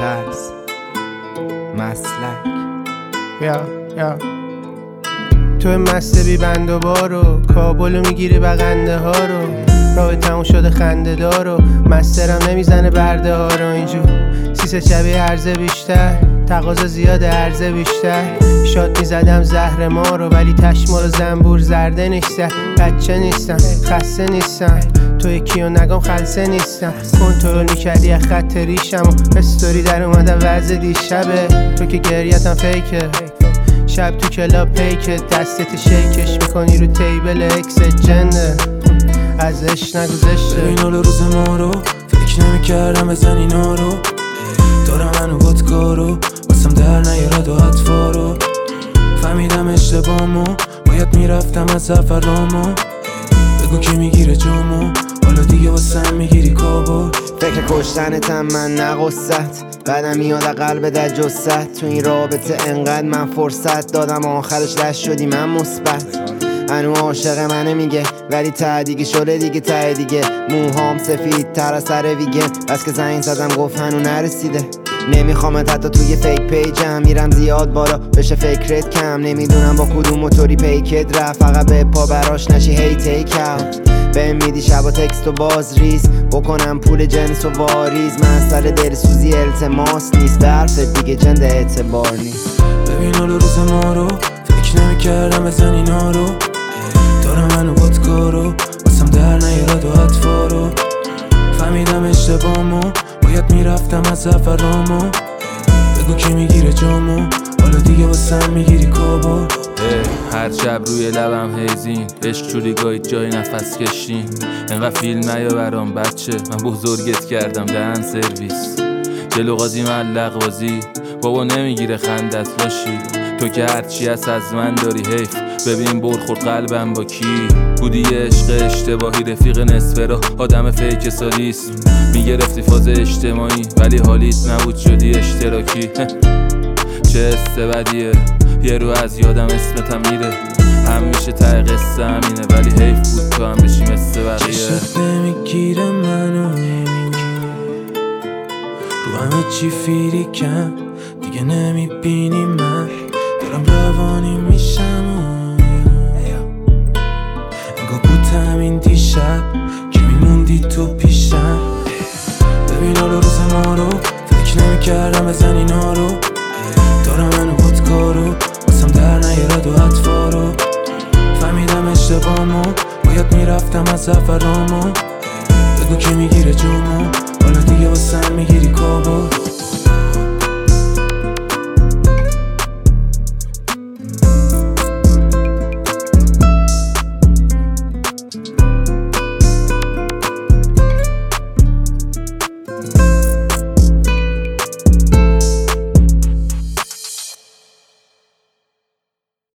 خرس مسلک یا تو مسته بی بند و بارو کابلو میگیری بغنده ها رو راه تموم شده خنده دارو مسترم نمیزنه برده ها رو اینجور سیسه شبیه عرضه بیشتر تقاضا زیاده عرضه بیشتر شاد میزدم زهر ما رو ولی تشمال و زنبور زرده نیستم بچه نیستم خسته نیستم تو یکیو نگم خلصه نیستم کنترل میکردی از خط ریشم و استوری در اومده وضع دیشبه تو که گریتم فیکه شب تو کلاب پیکه دستت شیکش میکنی رو تیبل اکس جنده ازش نگذشته ببین حال روز ما رو فکر نمیکردم بزن اینا رو دارم منو بادکارو واسم در نیارد و اطفارو فهمیدم اشتباهمو باید میرفتم از سفرامو بگو کی میگیره جامو حالا دیگه واسم میگیری کابل فکر کشتنتم من نقصت بعدم میاد قلب در جست تو این رابطه انقدر من فرصت دادم آخرش لش شدی من مثبت هنو عاشق منه میگه ولی ته دیگه شده دیگه ته دیگه موهام سفید تر از سر ویگن بس که زنگ زدم گفت هنو نرسیده نمیخوامت حتی توی فیک پیجم میرم زیاد بالا بشه فکرت کم نمیدونم با کدوم موتوری پیکت رفت فقط به پا براش نشی هی تیک اوت بهم میدی شبا تکست و باز ریز بکنم پول جنس و واریز مسئله دلسوزی التماس نیست به حرفت دیگه جنده اعتبار نیست ببین حال روز ما رو فکر نمیکردم بزن اینا رو دارم منو بادکارو واسم در نیارد و اطفارو فهمیدم اشتباهمو باید میرفتم از سفرامو بگو کی میگیره جامو حالا دیگه واسم میگیری کابل هر شب روی لبم هیزین عشق شدی گاهی جای نفس کشین انقدر فیلم نیا برام بچه من بزرگت کردم دهن سرویس جلو قاضی ملق بازی بابا نمیگیره خندت باشی تو که هرچی هست از من داری حیف ببین برخورد قلبم با کی بودی عشق اشتباهی رفیق نصفه را آدم فیک سالیسم میگرفتی فاز اجتماعی ولی حالیت نبود شدی اشتراکی چه حس بدیه یه رو از یادم اسمتم میره همیشه ته قصه همینه ولی حیف بود تو هم بشی مثل بقیه چشت نمیگیره منو رو همه چی فیریکم دیگه نمیبینی من دارم روانی میشم انگاه بود همین دیشب که میموندی تو پیشم ببین حالا روز ما رو فکر نمیکردم بزن اینا رو دارم منو بادکارو واسم در نیارد و اطفارو فهمیدم اشتباهمو باید میرفتم از سفرامو بگو کی میگیره جامو حالا دیگه واسم میگیری کابل